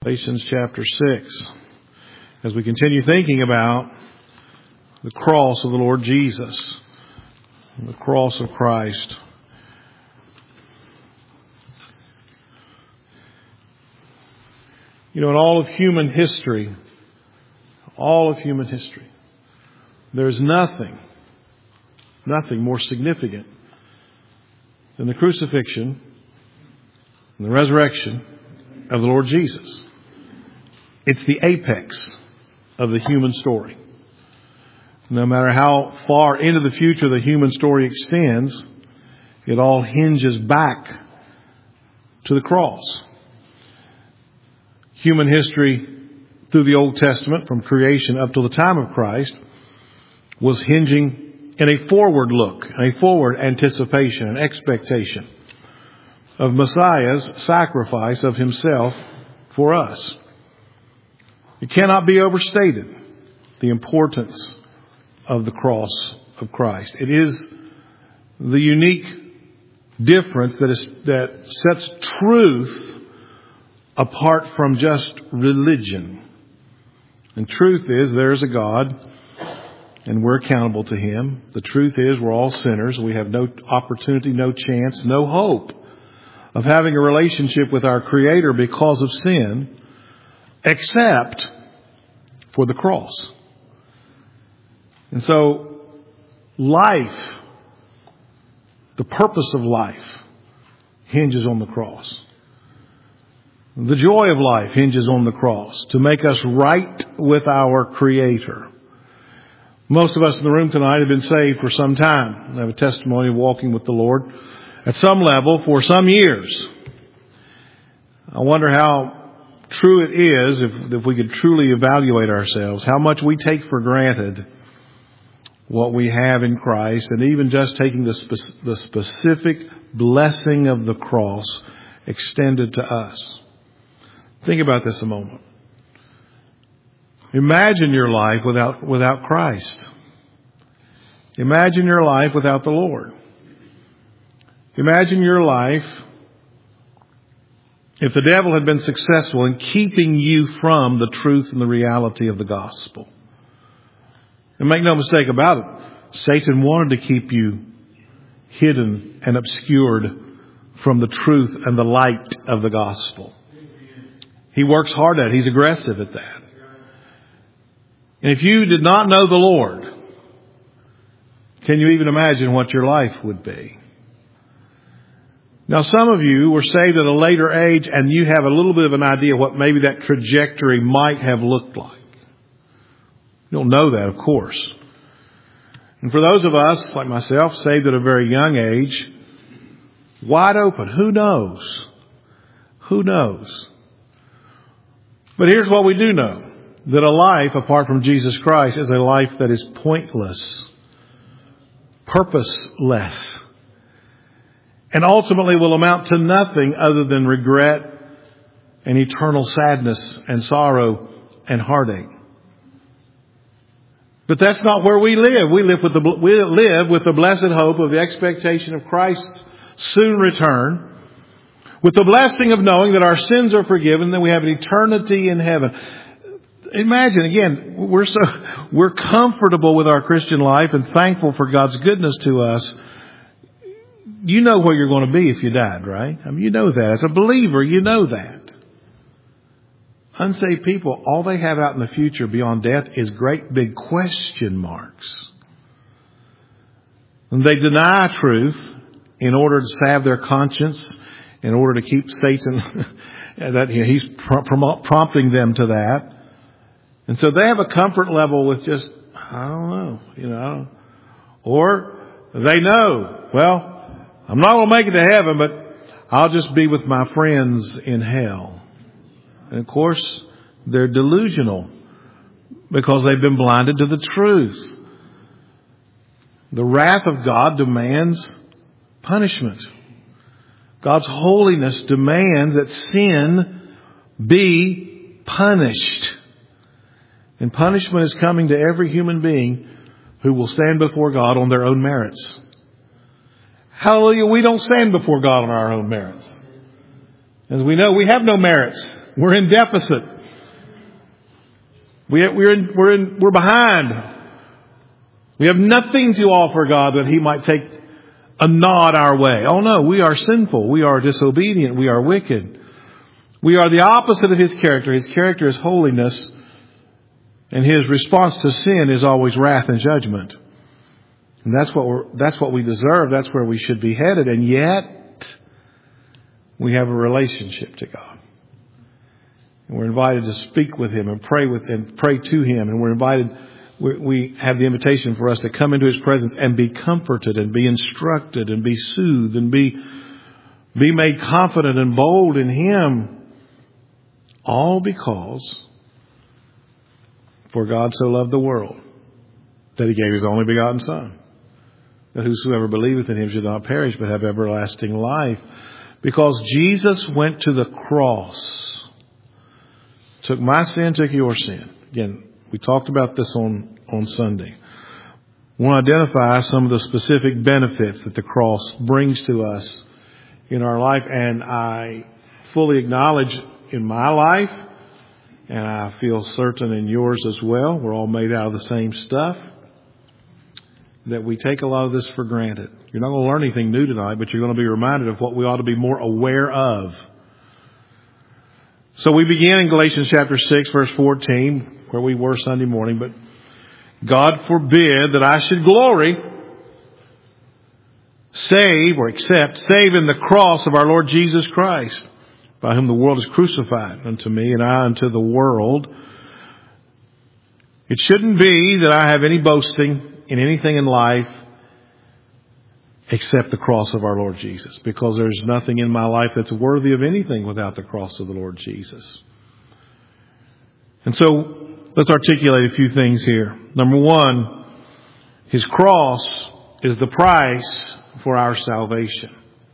Galatians chapter 6. As we continue thinking about the cross of the Lord Jesus, the cross of Christ. You know, in all of human history, there's nothing more significant than the crucifixion and the resurrection of the Lord Jesus. It's the apex of the human story. No matter how far into the future the human story extends, it all hinges back to the cross. Human history through the Old Testament, from creation up to the time of Christ, was hinging in a forward look, a forward anticipation, an expectation of Messiah's sacrifice of himself for us. It cannot be overstated, the importance of the cross of Christ. It is the unique difference that sets truth apart from just religion. And truth is, there's a God, and we're accountable to Him. The truth is, we're all sinners. We have no opportunity, no chance, no hope of having a relationship with our Creator because of sin, except for the cross. And so, life, the purpose of life, hinges on the cross. The joy of life hinges on the cross, to make us right with our Creator. Most of us in the room tonight have been saved for some time. I have a testimony of walking with the Lord at some level for some years. I wonder how true it is, if we could truly evaluate ourselves, how much we take for granted what we have in Christ, and even just taking the specific blessing of the cross extended to us. Think about this a moment. Imagine your life without Christ. Imagine your life without the Lord. Imagine your life if the devil had been successful in keeping you from the truth and the reality of the gospel. And make no mistake about it, Satan wanted to keep you hidden and obscured from the truth and the light of the gospel. He works hard at it. He's aggressive at that. And if you did not know the Lord, can you even imagine what your life would be? Now, some of you were saved at a later age, and you have a little bit of an idea what maybe that trajectory might have looked like. You don't know that, of course. And for those of us, like myself, saved at a very young age, wide open, who knows? Who knows? But here's what we do know. That a life apart from Jesus Christ is a life that is pointless, purposeless, and ultimately will amount to nothing other than regret and eternal sadness and sorrow and heartache. But that's not where we live. We live with the blessed hope of the expectation of Christ's soon return, with the blessing of knowing that our sins are forgiven, that we have an eternity in heaven. Imagine, again, we're comfortable with our Christian life and thankful for God's goodness to us. You know where you're going to be if you died, right? I mean, you know that. As a believer, you know that. Unsaved people, all they have out in the future beyond death is great big question marks. And they deny truth in order to salve their conscience, in order to keep Satan, he's prompting them to that. And so they have a comfort level with just, I don't know, or they know, well, I'm not going to make it to heaven, but I'll just be with my friends in hell. And of course, they're delusional because they've been blinded to the truth. The wrath of God demands punishment. God's holiness demands that sin be punished. And punishment is coming to every human being who will stand before God on their own merits. Hallelujah, we don't stand before God on our own merits. As we know, we have no merits. We're in deficit. We're behind. We have nothing to offer God that He might take a nod our way. Oh no, we are sinful. We are disobedient. We are wicked. We are the opposite of His character. His character is holiness, and His response to sin is always wrath and judgment. And that's what we deserve. That's where we should be headed. And yet, we have a relationship to God. And we're invited to speak with Him and pray to Him. And we're invited, we have the invitation for us to come into His presence and be comforted and be instructed and be soothed and be made confident and bold in Him. All because, for God so loved the world, that He gave His only begotten Son, that whosoever believeth in Him should not perish but have everlasting life. Because Jesus went to the cross, took my sin, took your sin. Again, we talked about this on Sunday. We want to identify some of the specific benefits that the cross brings to us in our life. And I fully acknowledge in my life, and I feel certain in yours as well, we're all made out of the same stuff, that we take a lot of this for granted. You're not going to learn anything new tonight, but you're going to be reminded of what we ought to be more aware of. So we begin in Galatians chapter 6, verse 14, where we were Sunday morning. But God forbid that I should glory, save in the cross of our Lord Jesus Christ, by whom the world is crucified unto me and I unto the world. It shouldn't be that I have any boasting in anything in life except the cross of our Lord Jesus, because there's nothing in my life that's worthy of anything without the cross of the Lord Jesus. And so let's articulate a few things here. Number one, His cross is the price for our salvation.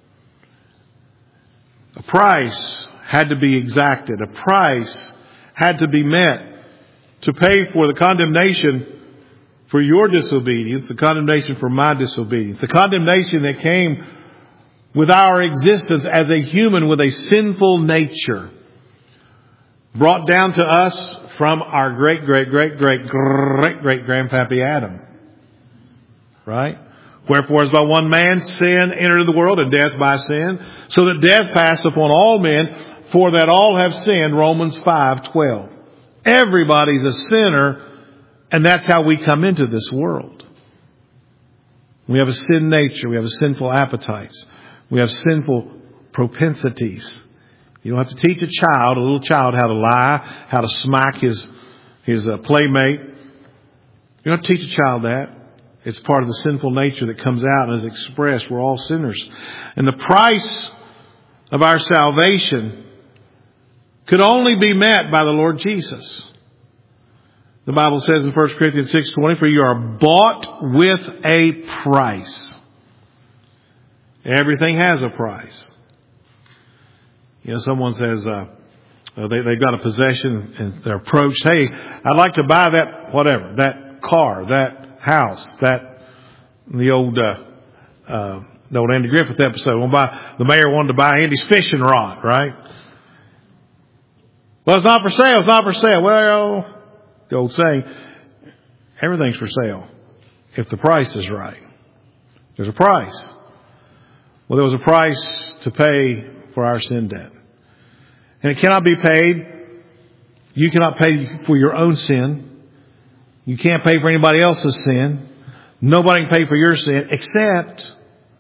A price had to be exacted. A price had to be met to pay for the condemnation for your disobedience, the condemnation for my disobedience, the condemnation that came with our existence as a human with a sinful nature, brought down to us from our great-great-great-great-great-great-grandpappy Adam. Right? Wherefore, as by one man's sin entered the world, and death by sin, so that death passed upon all men, for that all have sinned. Romans 5:12. Everybody's a sinner, and that's how we come into this world. We have a sin nature. We have sinful appetites. We have sinful propensities. You don't have to teach a little child, how to lie, how to smack his playmate. You don't have to teach a child that. It's part of the sinful nature that comes out and is expressed. We're all sinners. And the price of our salvation could only be met by the Lord Jesus. The Bible says in 1 Corinthians 6:20, for you are bought with a price. Everything has a price. You know, someone says they've got a possession and they're approached. Hey, I'd like to buy that that car, that house, the old Andy Griffith episode. The mayor wanted to buy Andy's fishing rod, right? Well, it's not for sale. It's not for sale. Well, the old saying, everything's for sale if the price is right. There's a price. Well, there was a price to pay for our sin debt. And it cannot be paid. You cannot pay for your own sin. You can't pay for anybody else's sin. Nobody can pay for your sin except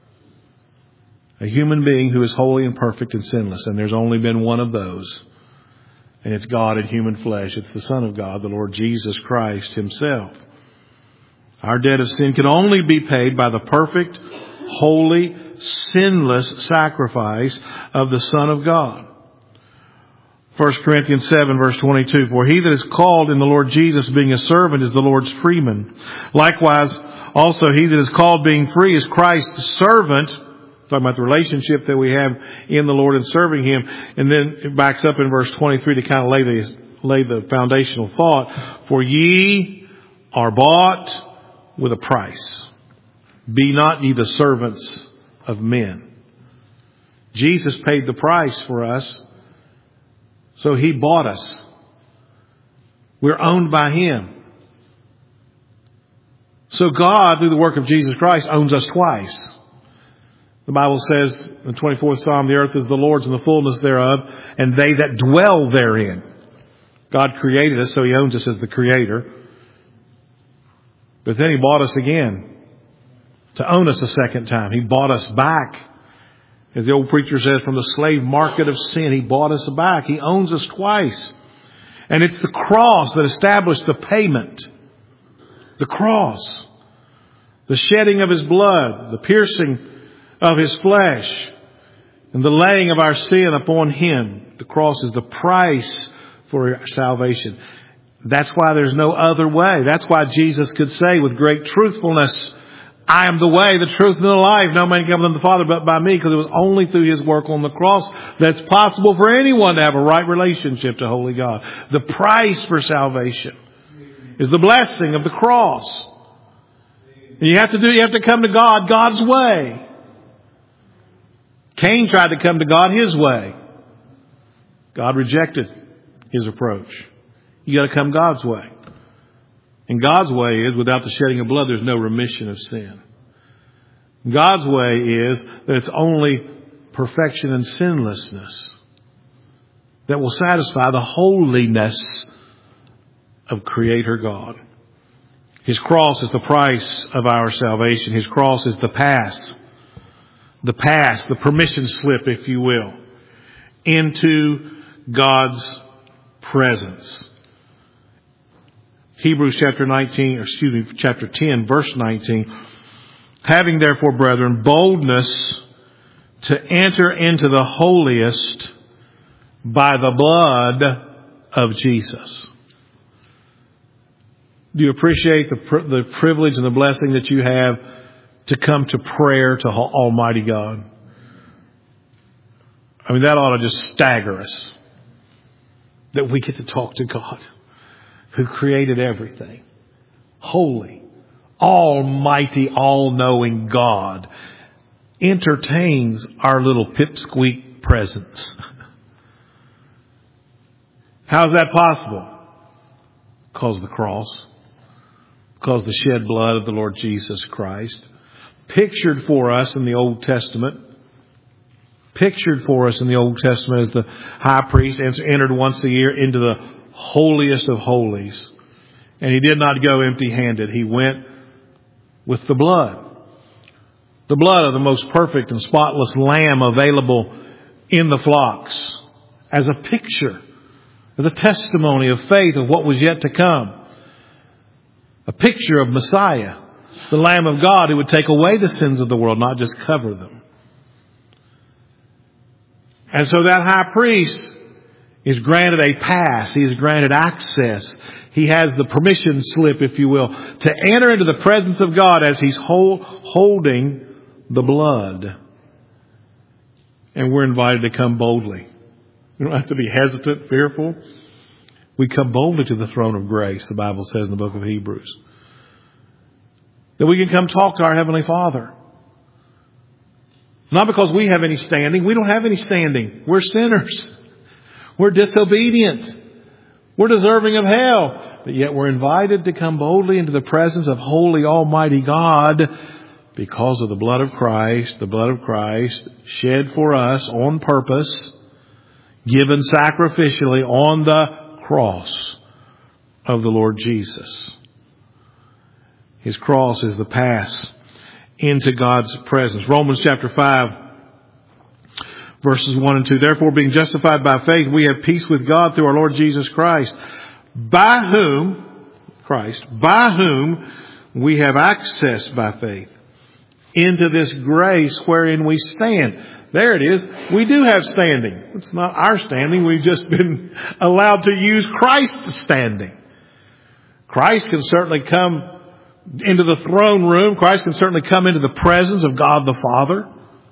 a human being who is holy and perfect and sinless. And there's only been one of those. And it's God in human flesh. It's the Son of God, the Lord Jesus Christ Himself. Our debt of sin can only be paid by the perfect, holy, sinless sacrifice of the Son of God. 1 Corinthians 7 verse 22, for he that is called in the Lord Jesus being a servant is the Lord's freeman. Likewise, also he that is called being free is Christ's servant. Talking about the relationship that we have in the Lord and serving Him. And then it backs up in verse 23 to kind of lay the foundational thought. For ye are bought with a price. Be not ye the servants of men. Jesus paid the price for us, so He bought us. We're owned by Him. So God, through the work of Jesus Christ, owns us twice. The Bible says in the 24th Psalm, the earth is the Lord's and the fullness thereof, and they that dwell therein. God created us, so He owns us as the Creator. But then He bought us again to own us a second time. He bought us back. As the old preacher says, from the slave market of sin, He bought us back. He owns us twice. And it's the cross that established the payment. The cross. The shedding of His blood. The piercing of His flesh. And the laying of our sin upon Him. The cross is the price for our salvation. That's why there's no other way. That's why Jesus could say with great truthfulness, I am the way, the truth, and the life. No man cometh unto the Father but by me, because it was only through His work on the cross that's possible for anyone to have a right relationship to holy God. The price for salvation is the blessing of the cross. And you have to come to God God's way. Cain tried to come to God his way. God rejected his approach. You got to come God's way. And God's way is, without the shedding of blood, there's no remission of sin. God's way is that it's only perfection and sinlessness that will satisfy the holiness of Creator God. His cross is the price of our salvation. His cross is the pass, the permission slip, if you will, into God's presence. Hebrews chapter 10, verse 19. Having therefore, brethren, boldness to enter into the holiest by the blood of Jesus. Do you appreciate the privilege and the blessing that you have to come to prayer to Almighty God? I mean, that ought to just stagger us. That we get to talk to God, who created everything. Holy, almighty, all-knowing God entertains our little pipsqueak presence. How is that possible? Because of the cross. Because of the shed blood of the Lord Jesus Christ. Pictured for us in the Old Testament. Pictured for us in the Old Testament as the high priest entered once a year into the holiest of holies. And He did not go empty-handed. He went with the blood. The blood of the most perfect and spotless lamb available in the flocks. As a picture, as a testimony of faith of what was yet to come. A picture of Messiah, the Lamb of God who would take away the sins of the world, not just cover them. And so that high priest is granted a pass. He is granted access. He has the permission slip, if you will, to enter into the presence of God as He's holding the blood. And we're invited to come boldly. We don't have to be hesitant, fearful. We come boldly to the throne of grace, the Bible says in the book of Hebrews. That we can come talk to our Heavenly Father. Not because we have any standing. We don't have any standing. We're sinners. We're disobedient. We're deserving of hell. But yet we're invited to come boldly into the presence of holy, almighty God because of the blood of Christ shed for us on purpose, given sacrificially on the cross of the Lord Jesus. His cross is the pass into God's presence. Romans chapter 5, verses 1 and 2. Therefore, being justified by faith, we have peace with God through our Lord Jesus Christ, by whom we have access by faith into this grace wherein we stand. There it is. We do have standing. It's not our standing. We've just been allowed to use Christ's standing. Christ can certainly come into the throne room. Christ can certainly come into the presence of God the Father.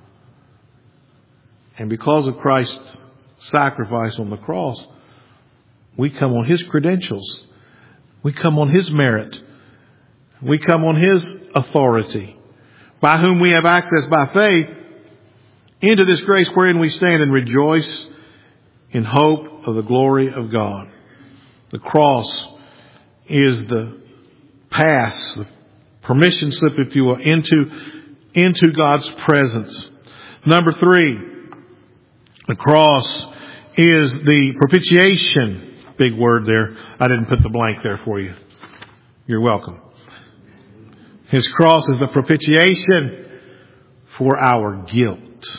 And because of Christ's sacrifice on the cross, we come on His credentials. We come on His merit. We come on His authority. By whom we have access by faith into this grace wherein we stand and rejoice in hope of the glory of God. The cross is the pass, the permission slip, if you will, into God's presence. Number 3, the cross is the propitiation. Big word there. I didn't put the blank there for you. You're welcome. His cross is the propitiation for our guilt.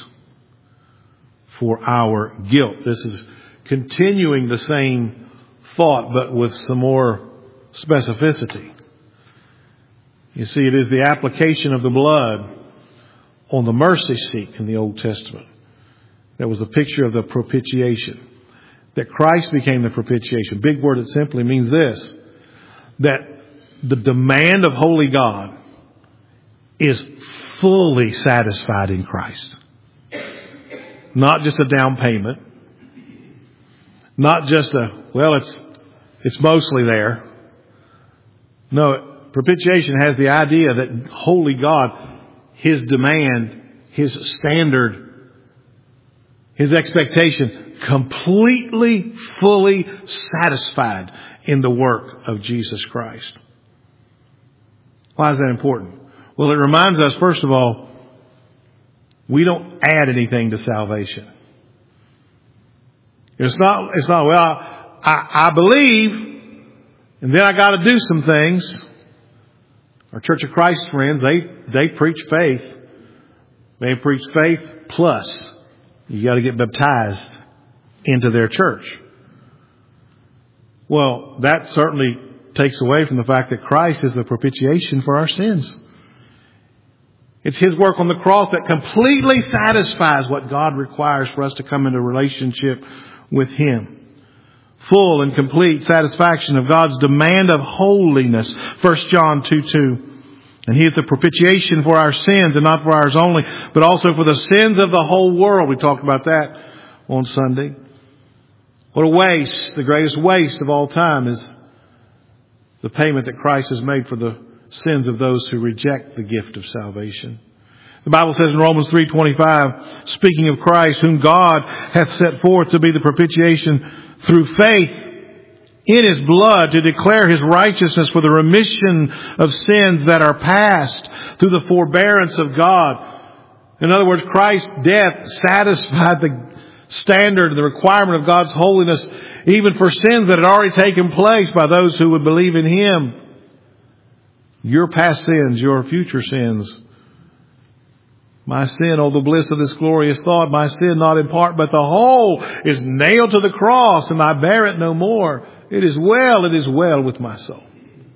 For our guilt. This is continuing the same thought, but with some more specificity. You see, it is the application of the blood on the mercy seat in the Old Testament. That was a picture of the propitiation. That Christ became the propitiation. Big word, it simply means this. That the demand of holy God is fully satisfied in Christ. Not just a down payment. Not just it's mostly there. No, propitiation has the idea that holy God, His demand, His standard, His expectation, completely, fully satisfied in the work of Jesus Christ. Why is that important? Well, it reminds us, first of all, we don't add anything to salvation. It's not, well, I believe, and then I got to do some things. Our Church of Christ friends, they preach faith. They preach faith plus you got to get baptized into their church. Well, that certainly takes away from the fact that Christ is the propitiation for our sins. It's His work on the cross that completely satisfies what God requires for us to come into relationship with Him. Full and complete satisfaction of God's demand of holiness. 1 John 2:2. And He is the propitiation for our sins, and not for ours only, but also for the sins of the whole world. We talked about that on Sunday. What a waste. The greatest waste of all time is the payment that Christ has made for the sins of those who reject the gift of salvation. The Bible says in Romans 3:25, speaking of Christ, whom God hath set forth to be the propitiation through faith in His blood, to declare His righteousness for the remission of sins that are past through the forbearance of God. In other words, Christ's death satisfied the standard, the requirement of God's holiness, even for sins that had already taken place by those who would believe in Him. Your past sins, your future sins. My sin, oh the bliss of this glorious thought, my sin not in part but the whole is nailed to the cross, and I bear it no more. It is well with my soul.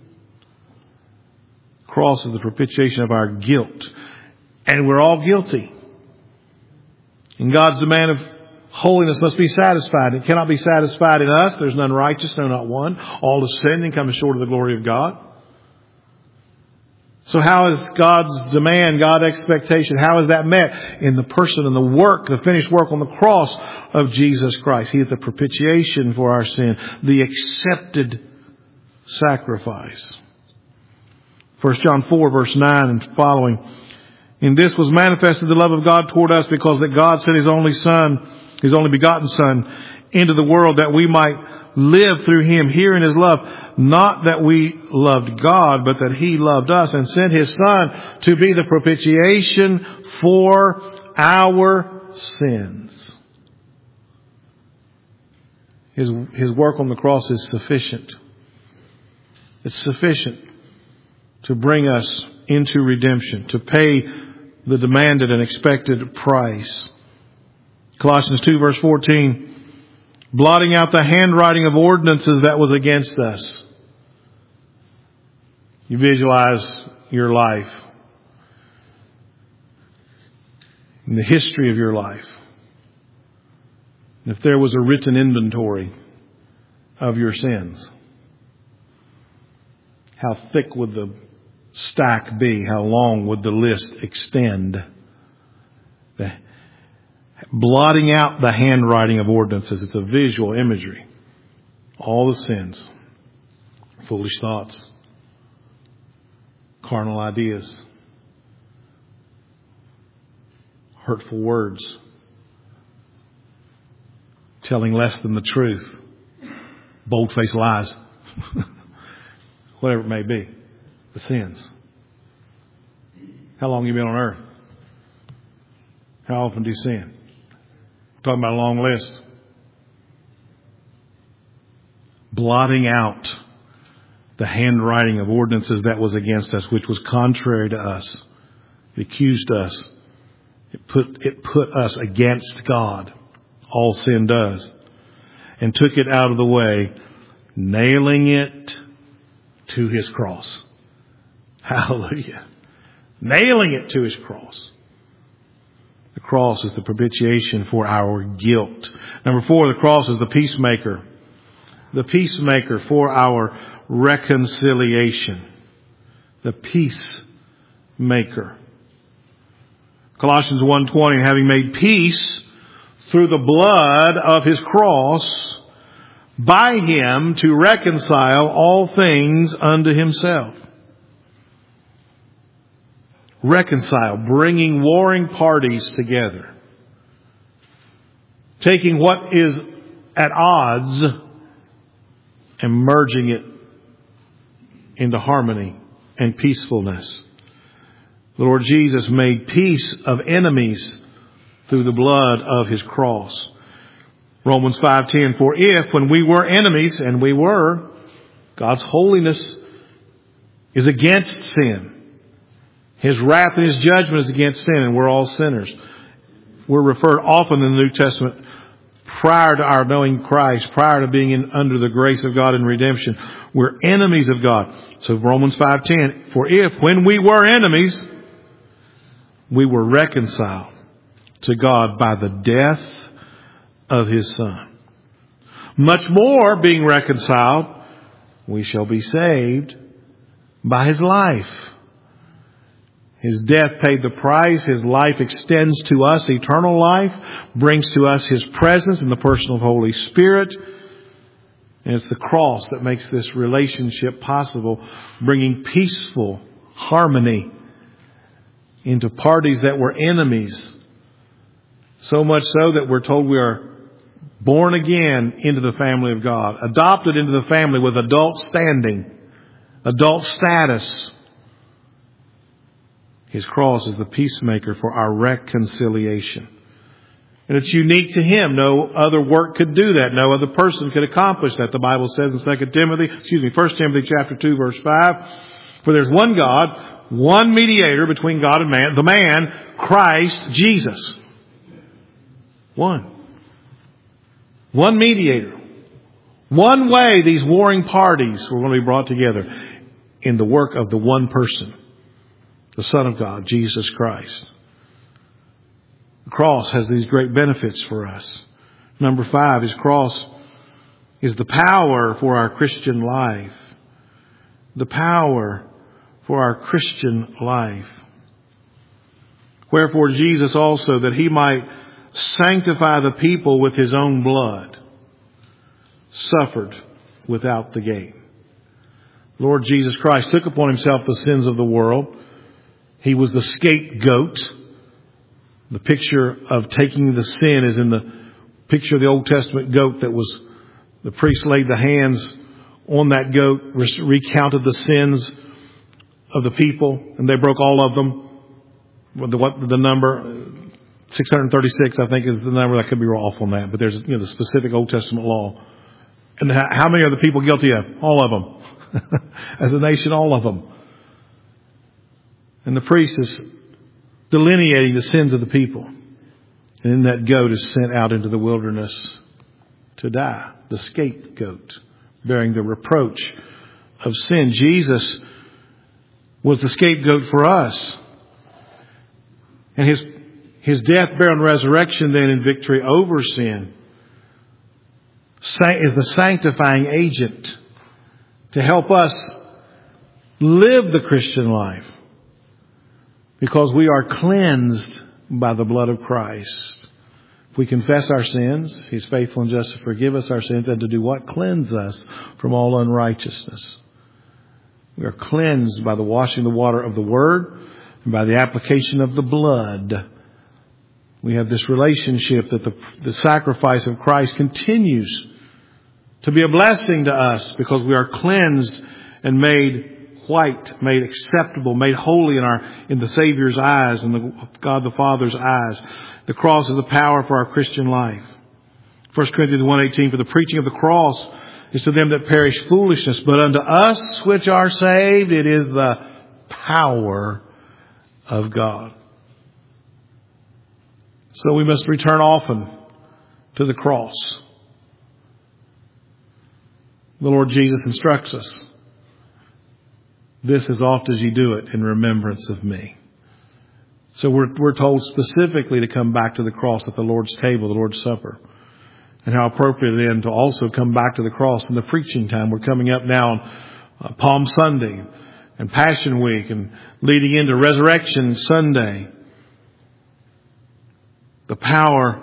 Cross is the propitiation of our guilt. And we're all guilty. And God's demand of holiness must be satisfied. It cannot be satisfied in us. There's none righteous, no, not one. All have sinned and come short of the glory of God. So how is God's demand, God's expectation, how is that met? In the person and the work, the finished work on the cross of Jesus Christ. He is the propitiation for our sin, the accepted sacrifice. 1 John 4 verse 9 and following. In this was manifested the love of God toward us, because that God sent His only Son, His only begotten Son, into the world that we might live through Him. Herein is love, not that we loved God, but that He loved us and sent His Son to be the propitiation for our sins. His work on the cross is sufficient. It's sufficient to bring us into redemption, to pay the demanded and expected price. Colossians 2 verse 14, blotting out the handwriting of ordinances that was against us. You visualize your life, in the history of your life. And if there was a written inventory of your sins, how thick would the stack be? How long would the list extend? Blotting out the handwriting of ordinances. It's a visual imagery. All the sins, foolish thoughts, carnal ideas, hurtful words, telling less than the truth, bold-faced lies, whatever it may be, the sins. How long have you been on earth? How often do you sin? We're talking about a long list. Blotting out the handwriting of ordinances that was against us, which was contrary to us. It accused us. It put us against God. All sin does. And took it out of the way, nailing it to His cross. Hallelujah. Nailing it to His cross. The cross is the propitiation for our guilt. Number 4, the cross is the peacemaker. The peacemaker for our reconciliation. The peacemaker. Colossians 1:20, having made peace through the blood of His cross, by Him to reconcile all things unto Himself. Reconcile, bringing warring parties together. Taking what is at odds and merging it into harmony and peacefulness. The Lord Jesus made peace of enemies through the blood of His cross. Romans 5:10, for if when we were enemies, and we were, God's holiness is against sin. His wrath and His judgment is against sin, and we're all sinners. We're referred often in the New Testament prior to our knowing Christ, prior to being under the grace of God in redemption. We're enemies of God. So Romans 5:10, for if when we were enemies, we were reconciled to God by the death of His Son. Much more, being reconciled, we shall be saved by His life. His death paid the price. His life extends to us eternal life, brings to us His presence in the person of Holy Spirit. And it's the cross that makes this relationship possible, bringing peaceful harmony into parties that were enemies. So much so that we're told we are born again into the family of God, adopted into the family with adult standing, adult status. His cross is the peacemaker for our reconciliation. And it's unique to Him. No other work could do that. No other person could accomplish that. The Bible says in 1 Timothy chapter 2, verse 5, for there's one God, one mediator between God and man, the man, Christ Jesus. One. One mediator. One way these warring parties were going to be brought together in the work of the one person, the Son of God, Jesus Christ. The cross has these great benefits for us. Number 5, His cross is the power for our Christian life. The power for our Christian life. Wherefore Jesus also, that He might sanctify the people with His own blood, suffered without the gate. Lord Jesus Christ took upon Himself the sins of the world. He was the scapegoat. The picture of taking the sin is in the picture of the Old Testament goat that was, the priest laid the hands on that goat, recounted the sins of the people, and they broke all of them. The number, 636, I think, is the number. I could be off on that, but there's the specific Old Testament law. And how many are the people guilty of? All of them. As a nation, all of them. And the priest is delineating the sins of the people. And then that goat is sent out into the wilderness to die. The scapegoat, bearing the reproach of sin. Jesus was the scapegoat for us. And His death, burial, and resurrection then in victory over sin is the sanctifying agent to help us live the Christian life. Because we are cleansed by the blood of Christ. If we confess our sins, He's faithful and just to forgive us our sins and to do what? Cleanse us from all unrighteousness. We are cleansed by the washing of the water of the Word and by the application of the blood We have this relationship that the sacrifice of Christ continues to be a blessing to us because we are cleansed and made white, made acceptable, made holy in the Savior's eyes and God the Father's eyes. The cross is the power for our Christian life. 1 Corinthians 1:18, for the preaching of the cross is to them that perish foolishness, but unto us which are saved, it is the power of God. So we must return often to the cross. The Lord Jesus instructs us, this as oft as ye do it in remembrance of me. So we're told specifically to come back to the cross at the Lord's table, the Lord's Supper. And how appropriate then to also come back to the cross in the preaching time. We're coming up now on Palm Sunday and Passion Week and leading into Resurrection Sunday. The power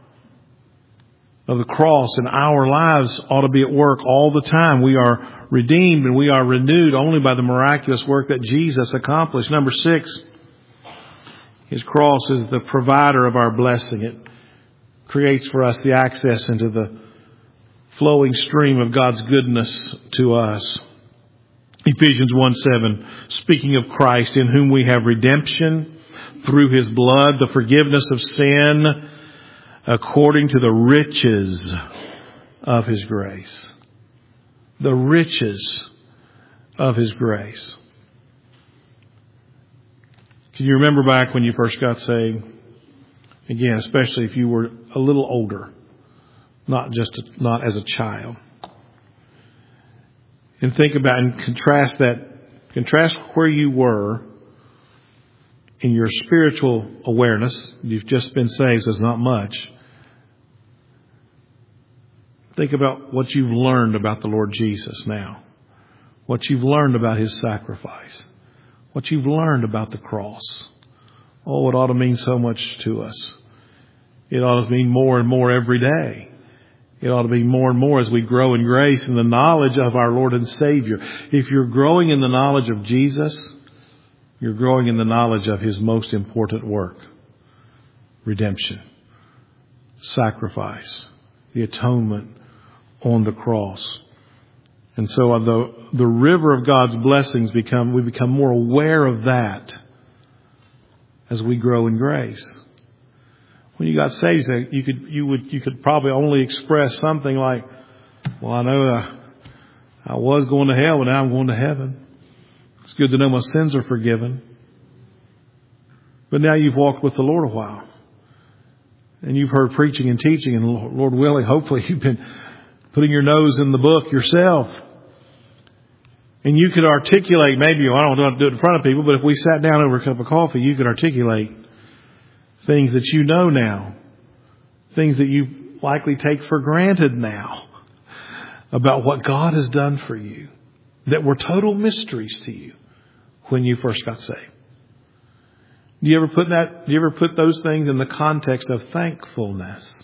of the cross in our lives ought to be at work all the time. We are redeemed and we are renewed only by the miraculous work that Jesus accomplished. Number 6, His cross is the provider of our blessing. It creates for us the access into the flowing stream of God's goodness to us. Ephesians 1:7, speaking of Christ, in whom we have redemption through His blood, the forgiveness of sin, according to the riches of His grace. The riches of His grace. Can you remember back when you first got saved? Again, especially if you were a little older, not as a child. And think about and contrast where you were in your spiritual awareness. You've just been saved, so it's not much. Think about what you've learned about the Lord Jesus now. What you've learned about His sacrifice. What you've learned about the cross. Oh, it ought to mean so much to us. It ought to mean more and more every day. It ought to be more and more as we grow in grace and the knowledge of our Lord and Savior. If you're growing in the knowledge of Jesus, you're growing in the knowledge of His most important work. Redemption. Sacrifice. The atonement on the cross. And so the river of God's blessings we become more aware of that as we grow in grace. When you got saved, you could probably only express something like, well, I know I was going to hell, but now I'm going to heaven. It's good to know my sins are forgiven. But now you've walked with the Lord a while. And you've heard preaching and teaching, and Lord willing, hopefully you've been putting your nose in the book yourself. And you could articulate, maybe, I don't want to do it in front of people, but if we sat down over a cup of coffee, you could articulate things that you know now. Things that you likely take for granted now about what God has done for you that were total mysteries to you when you first got saved. Do you ever put those things in the context of thankfulness?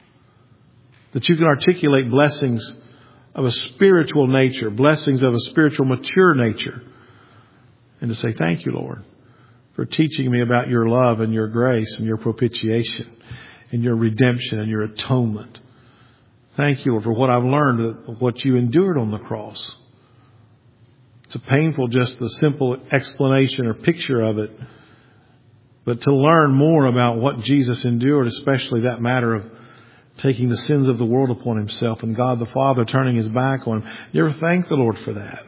That you can articulate blessings of a spiritual nature, blessings of a spiritual mature nature. And to say, thank you, Lord, for teaching me about your love and your grace and your propitiation and your redemption and your atonement. Thank you, Lord, for what I've learned, of what you endured on the cross. It's a painful, just the simple explanation or picture of it. But to learn more about what Jesus endured, especially that matter of taking the sins of the world upon Himself and God the Father turning His back on Him. You ever thank the Lord for that?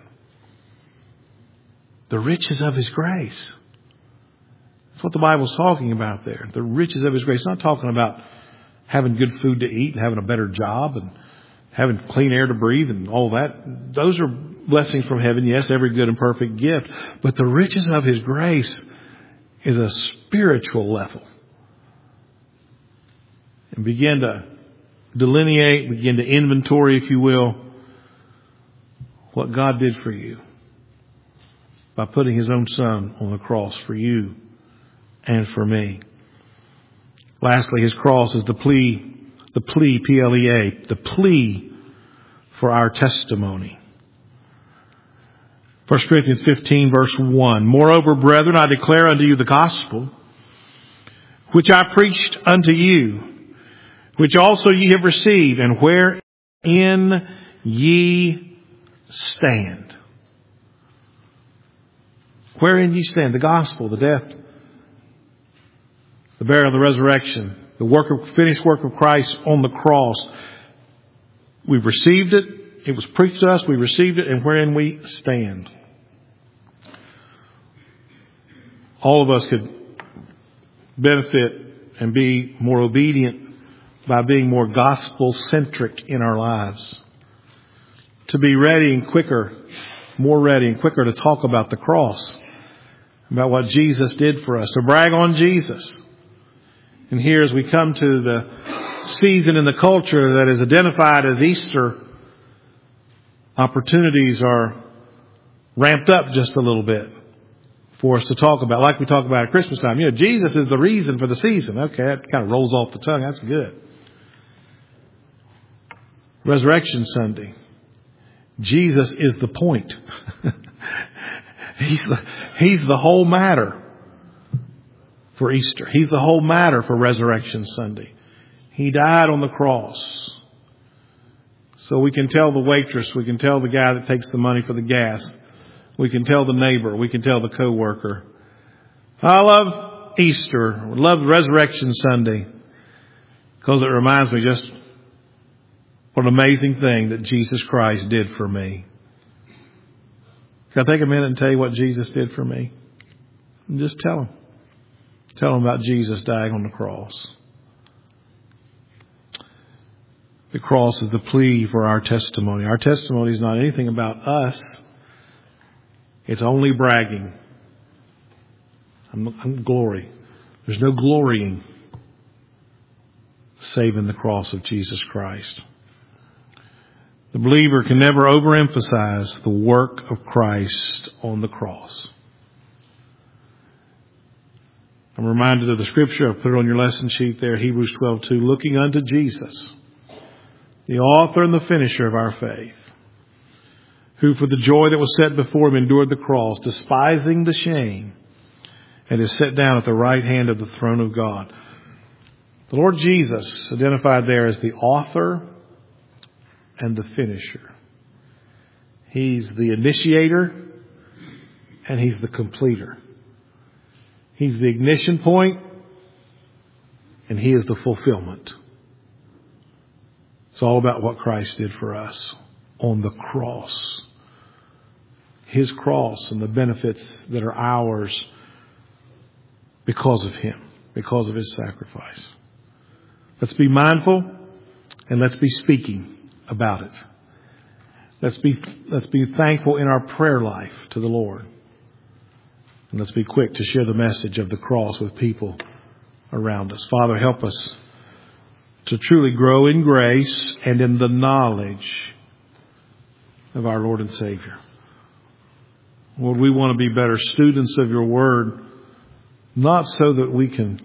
The riches of His grace. That's what the Bible's talking about there. The riches of His grace. It's not talking about having good food to eat and having a better job and having clean air to breathe and all that. Those are blessings from heaven. Yes, every good and perfect gift. But the riches of His grace is a spiritual level. And begin to delineate, begin to inventory, if you will, what God did for you by putting His own Son on the cross for you and for me. Lastly, His cross is the plea, P-L-E-A, the plea for our testimony. 1 Corinthians 15, verse 1. Moreover, brethren, I declare unto you the gospel which I preached unto you, which also ye have received, and wherein ye stand. Wherein ye stand. The gospel, the death, the burial, the resurrection, the finished work of Christ on the cross. We've received it. It was preached to us. We received it, and wherein we stand. All of us could benefit and be more obedient by being more gospel-centric in our lives. To be ready and quicker, more ready and quicker to talk about the cross, about what Jesus did for us, to brag on Jesus. And here as we come to the season in the culture that is identified as Easter, opportunities are ramped up just a little bit for us to talk about, like we talk about at Christmas time. You know, Jesus is the reason for the season. Okay, that kind of rolls off the tongue. That's good. Resurrection Sunday. Jesus is the point. He's the whole matter for Easter. He's the whole matter for Resurrection Sunday. He died on the cross. So we can tell the waitress, we can tell the guy that takes the money for the gas, we can tell the neighbor, we can tell the coworker, I love Easter, I love Resurrection Sunday, because it reminds me just what an amazing thing that Jesus Christ did for me. Can I take a minute and tell you what Jesus did for me? And just tell him. Tell him about Jesus dying on the cross. The cross is the plea for our testimony. Our testimony is not anything about us. It's only bragging. I'm glory. There's no glorying save in the cross of Jesus Christ. The believer can never overemphasize the work of Christ on the cross. I'm reminded of the scripture. I've put it on your lesson sheet there, Hebrews 12:2. Looking unto Jesus, the author and the finisher of our faith, who for the joy that was set before him endured the cross, despising the shame, and is set down at the right hand of the throne of God. The Lord Jesus, identified there as the author and the finisher. He's the initiator and he's the completer. He's the ignition point and he is the fulfillment. It's all about what Christ did for us on the cross. His cross and the benefits that are ours because of him, because of his sacrifice. Let's be mindful and let's be speaking about it. Let's be thankful in our prayer life to the Lord. And let's be quick to share the message of the cross with people around us. Father, help us to truly grow in grace and in the knowledge of our Lord and Savior. Lord, we want to be better students of your word, not so that we can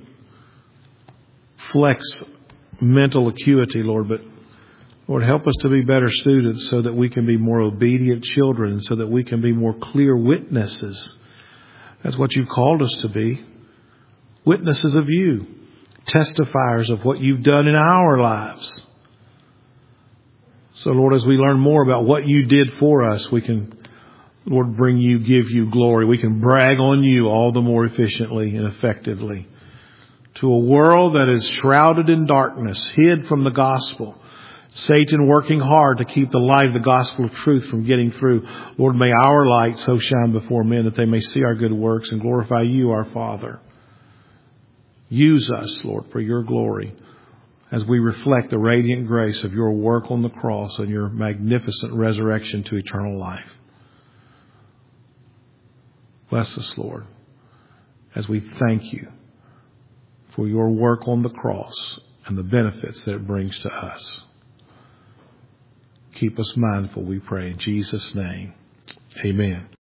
flex mental acuity, Lord, but Lord, help us to be better students so that we can be more obedient children, so that we can be more clear witnesses. That's what you've called us to be. Witnesses of you. Testifiers of what you've done in our lives. So, Lord, as we learn more about what you did for us, we can, Lord, give you glory. We can brag on you all the more efficiently and effectively. To a world that is shrouded in darkness, hid from the gospel, Satan working hard to keep the light of the gospel of truth from getting through. Lord, may our light so shine before men that they may see our good works and glorify you, our Father. Use us, Lord, for your glory as we reflect the radiant grace of your work on the cross and your magnificent resurrection to eternal life. Bless us, Lord, as we thank you for your work on the cross and the benefits that it brings to us. Keep us mindful, we pray. In Jesus' name, amen.